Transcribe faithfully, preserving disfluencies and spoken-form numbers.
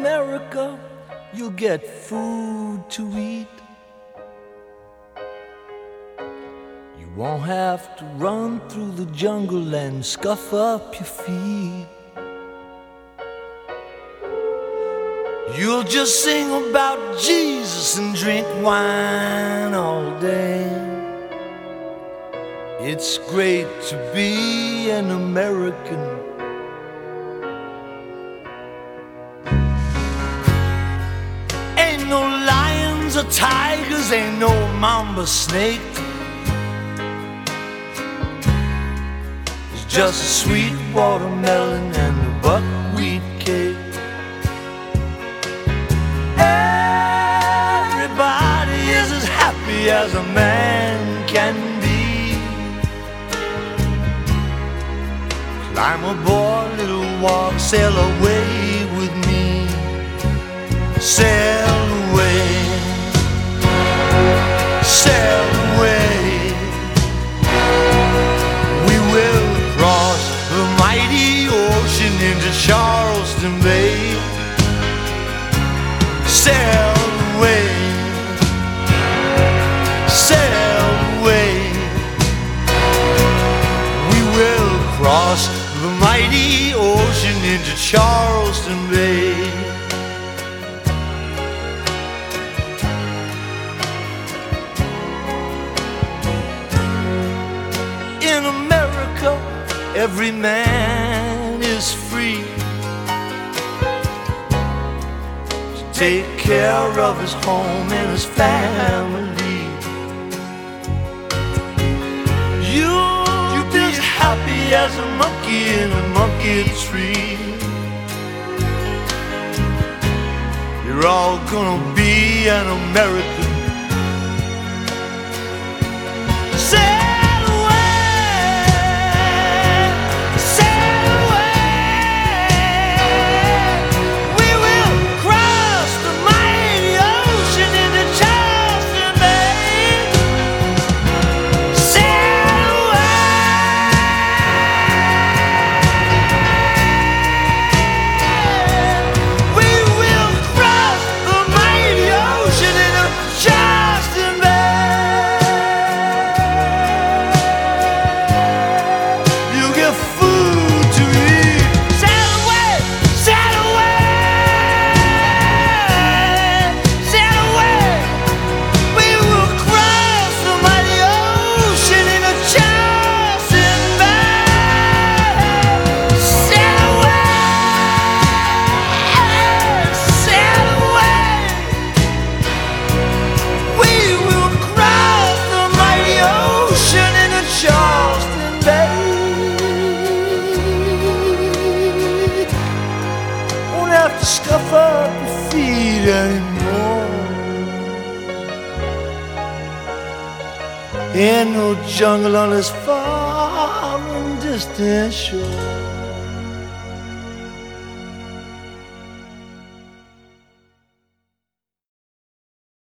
America, you'll get food to eat. You won't have to run through the jungle and scuff up your feet. You'll just sing about Jesus and drink wine all day. It's great to be an American. Ain't no lions or tigers, ain't no mamba snake. It's just a sweet watermelon and a buckwheat cake. Everybody is as happy as a man can be. Climb aboard, little walk, sail away with me. Sail away, sail away. We will cross the mighty ocean into Charleston Bay. Sail away, sail away. We will cross the mighty ocean into Charleston Bay. In America, every man is free to take care of his home and his family. You'll, you'll be as happy as a monkey in a monkey tree. You're all gonna be an American. Sail away, sail away. We will cross the mighty ocean into Charleston Bay. Sail away. We will cross the mighty ocean into Charleston Bay. You get food to eat. Sail away, sail away, sail away. We will cross the mighty ocean into Charleston Bay. Sail away, sail away. We will cross the mighty ocean into Charleston Bay. Won't have to scuff up your feet anymore. Ain't no jungle on this far and distant shore.